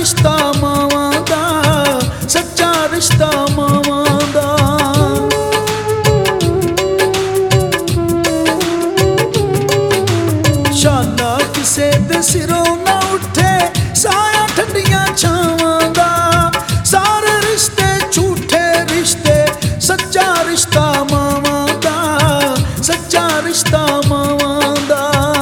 ਰਿਸ਼ਤਾ ਮਾਵਾਂ ਦਾ, ਸੱਚਾ ਰਿਸ਼ਤਾ ਮਾਵਾਂ ਦਾ। ਸ਼ਾਲਾ ਕਿਸੇ ਦੇ ਸਿਰੋਂ ਨਾ ਉੱਠੇ ਸਾਇਆ ਠੰਡੀਆਂ ਛਾਵਾਂ ਦਾ। ਸਾਰੇ ਰਿਸ਼ਤੇ ਝੂਠੇ ਰਿਸ਼ਤੇ, ਸੱਚਾ ਰਿਸ਼ਤਾ ਮਾਵਾਂ ਦਾ, ਸੱਚਾ ਰਿਸ਼ਤਾ ਮਾਵਾਂ ਦਾ।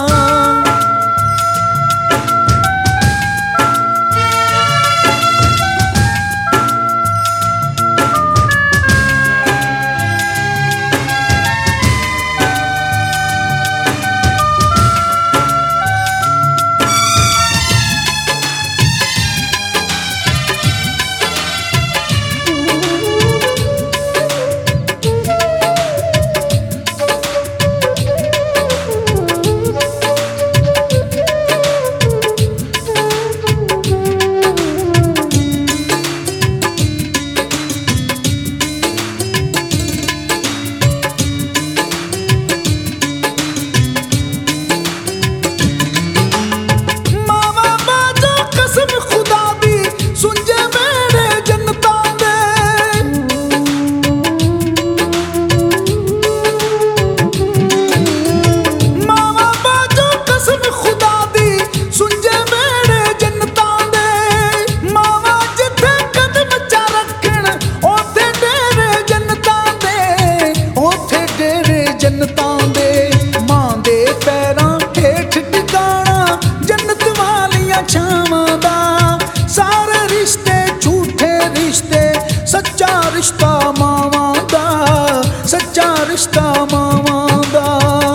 ਜੰਨਤਾਂ ਦੇ ਮਾਂ ਦੇ ਪੈਰਾਂ ਹੇਠ ਟਿਕਾਣਾ, ਜੰਨਤ ਵਾਲੀਆਂ ਛਾਵਾਂ ਦਾ। ਸਾਰੇ ਰਿਸ਼ਤੇ ਝੂਠੇ ਰਿਸ਼ਤੇ, ਸੱਚਾ ਰਿਸ਼ਤਾ ਮਾਵਾਂ ਦਾ, ਸੱਚਾ ਰਿਸ਼ਤਾ ਮਾਵਾਂ ਦਾ।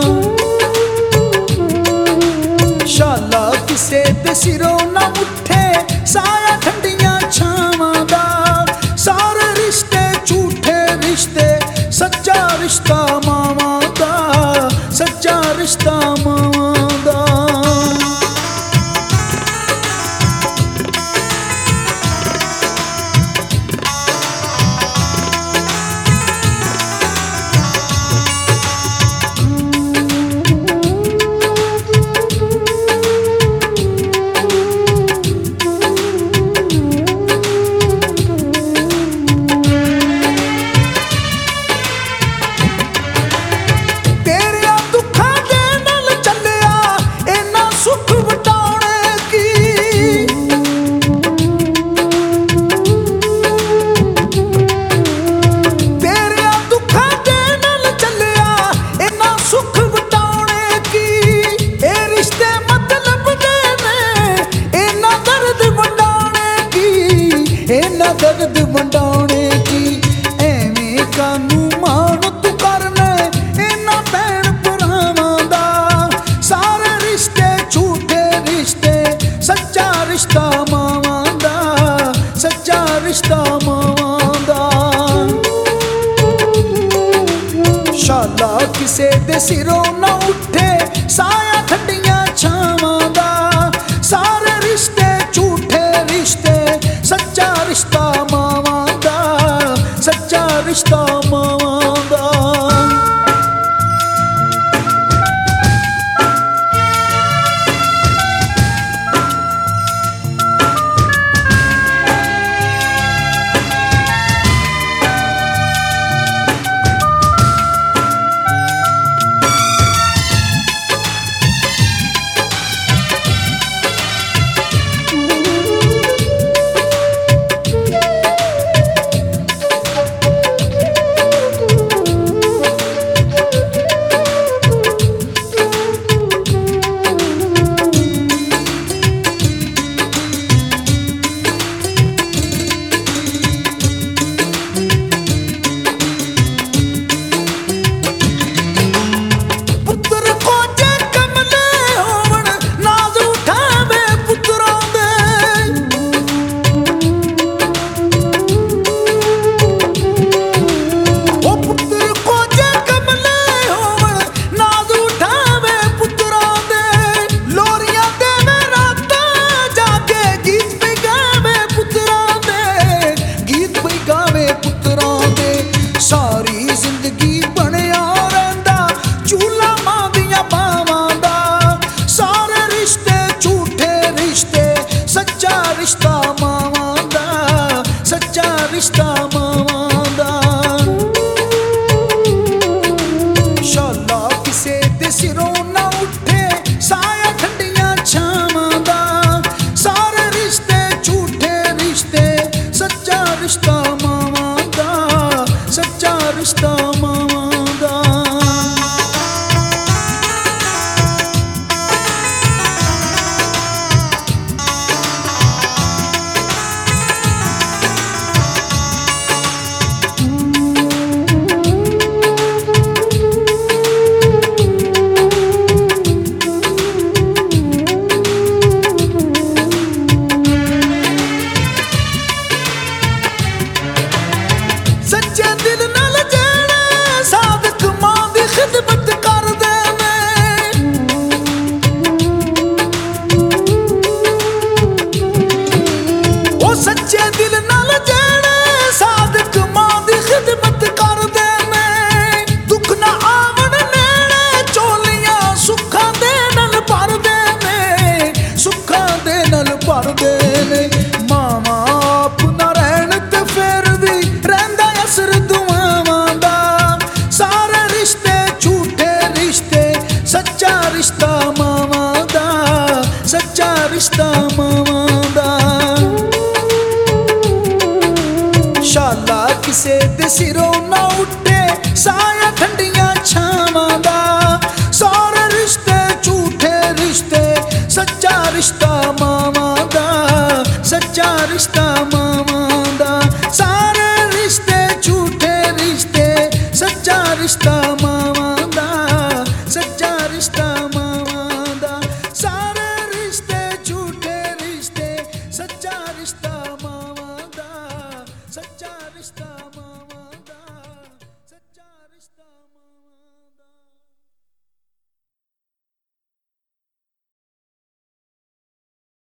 ਸ਼ਾਲਾ ਕਿਸੇ ਦੇ ਸਿਰੋਂ ਨਾ ਉੱਠੇ ਸਾਇਆ ਠੰਡੀਆਂ ਛਾਵਾਂ ਦਾ। ਸਾਰੇ ਰਿਸ਼ਤੇ ਝੂਠੇ ਰਿਸ਼ਤੇ, ਸੱਚਾ ਰਿਸ਼ਤਾ ਮਾਵਾਂ ਦਾ, ਸੱਚਾ ਰਿਸ਼ਤਾ ਮਾਵਾਂ ਦਾ। ਦਰਦ ਵੰਡਾਉਣੇ ਕੀ ਐਵੇਂ ਕਾਨੂੰ ਮਾਣ ਤੂੰ ਕਰਨਾ ਇਹਨਾਂ ਭੈਣ ਭਰਾਵਾਂ ਦਾ। ਸਾਰੇ ਰਿਸ਼ਤੇ ਝੂਠੇ ਰਿਸ਼ਤੇ, ਸੱਚਾ ਰਿਸ਼ਤਾ ਮਾਵਾਂ ਦਾ, ਸੱਚਾ ਰਿਸ਼ਤਾ ਮਾਵਾਂ ਦਾ। ਸ਼ਾਲਾ ਕਿਸੇ ਦੇ ਸਿਰੋਂ ਨਾ ਉੱਠੇ ਸਾਇਆ ਠੰਡੀਆਂ ਛਾਵਾਂ ਦਾ। ਸਾਰੇ ਰਿਸ਼ਤੇ ਝੂਠੇ ਰਿਸ਼ਤੇ, ਸੱਚਾ ਰਿਸ਼ਤਾ ਮਾਵਾਂ ਦਾ, ਸੱਚਾ ਰਿਸ਼ਤਾ ਮਾਵਾਂ ਦਾ। ਰਿਸ਼ਤਾ ਮਾਵਾਂ ਦਾ। ਸ਼ਾਲਾ ਕਿਸੇ ਦੇ ਸਿਰੋਂ ਨਾ ਉੱਠੇ ਸਾਇਆ ਠੰਡੀਆਂ ਛਾਵਾਂ ਦਾ। ਸਾਰੇ ਰਿਸ਼ਤੇ ਝੂਠੇ ਰਿਸ਼ਤੇ, ਸੱਚਾ ਰਿਸ਼ਤਾ ਮਾਵਾਂ ਦਾ, ਸੱਚਾ ਰਿਸ਼ਤਾ ਮਾਵਾਂ ਦਾ।